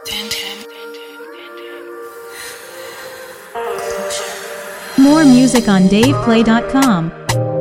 More music on DavePlay.com.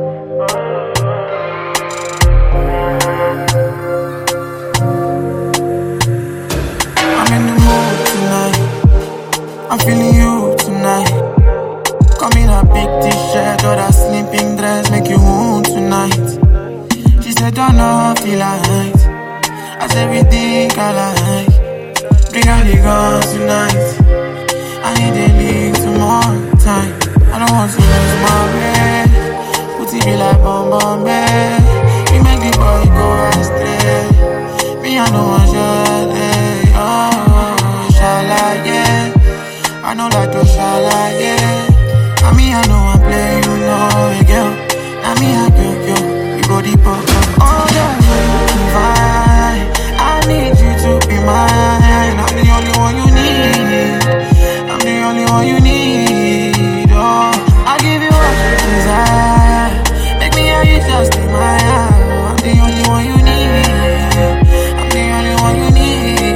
I'm in the mood tonight. I'm feeling you tonight. Come in a big t-shirt or that sleeping dress, make you moon tonight. She said, don't know, feel like I said, everything I like. Bring out the guns tonight. I need a leave tomorrow time. I don't want to lose my way. Put it be like bomb bomb bed. We make the boy go astray. Me I know one shot, oh, shall I, yeah. I know that you shall I, yeah. I mean I know I play, you know, girl. I mean I go, we go deep up. Oh, yeah, fine. I need you to be mine. I'm the only one you need. I'm the only one you need. Oh, I'll give you what you desire. Make me how you just in my eye. I'm the only one you need. I'm the only one you need.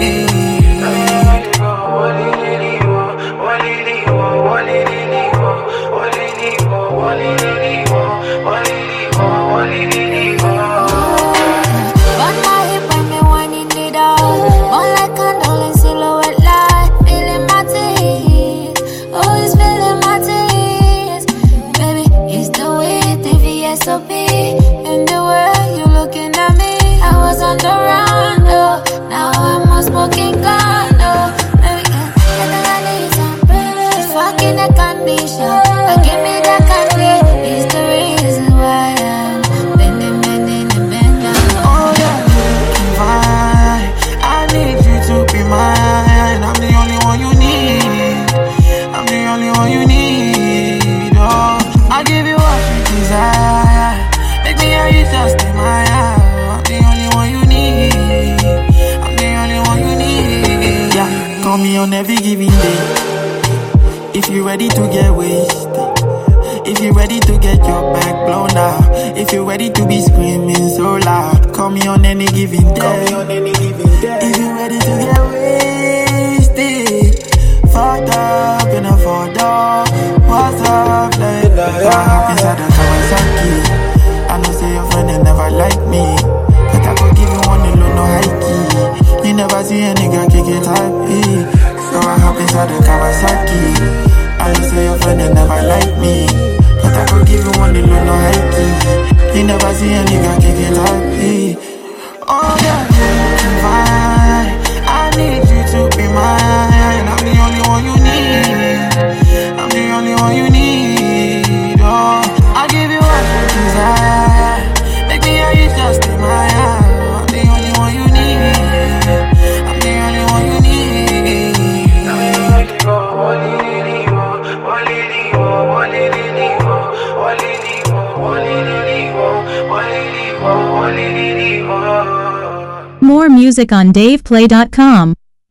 In the way you looking at me, I was on the run, oh. Now I'm a smoking condo. Maybe I need some bread. Fucking the condition, give me the candy. It's the reason why I'm bending. Oh, yeah, looking fine. I need you to be mine. I'm the only one you need. I'm the only one you need. Oh, I'll give you what you desire. Make me how you just in my eye. I'm the only one you need. I'm the only one you need. Yeah, call me on every given day. If you ready to get wasted, if you ready to get your back blown out, if you ready to be screaming so loud, call me on any given day. If you ready to get wasted, fucked up in a 4-door, what's up, like hop inside the Kawasaki. I know say your friend they never like me, but I could give you one low, no high key. You never see a nigga kick it type E. So I hop inside the Kawasaki. I know say your friend they never like me, but I could give you one low, no high key. You never see a nigga kick it type E. Oh, yeah, you're fine. I need you to be mine. I'm the only one you need. I'm the only one you need. Oh, I'll give you what you desire. Make me how you just in my eye. I'm the only one you need. I'm the only one you need. More music on DavePlay.com.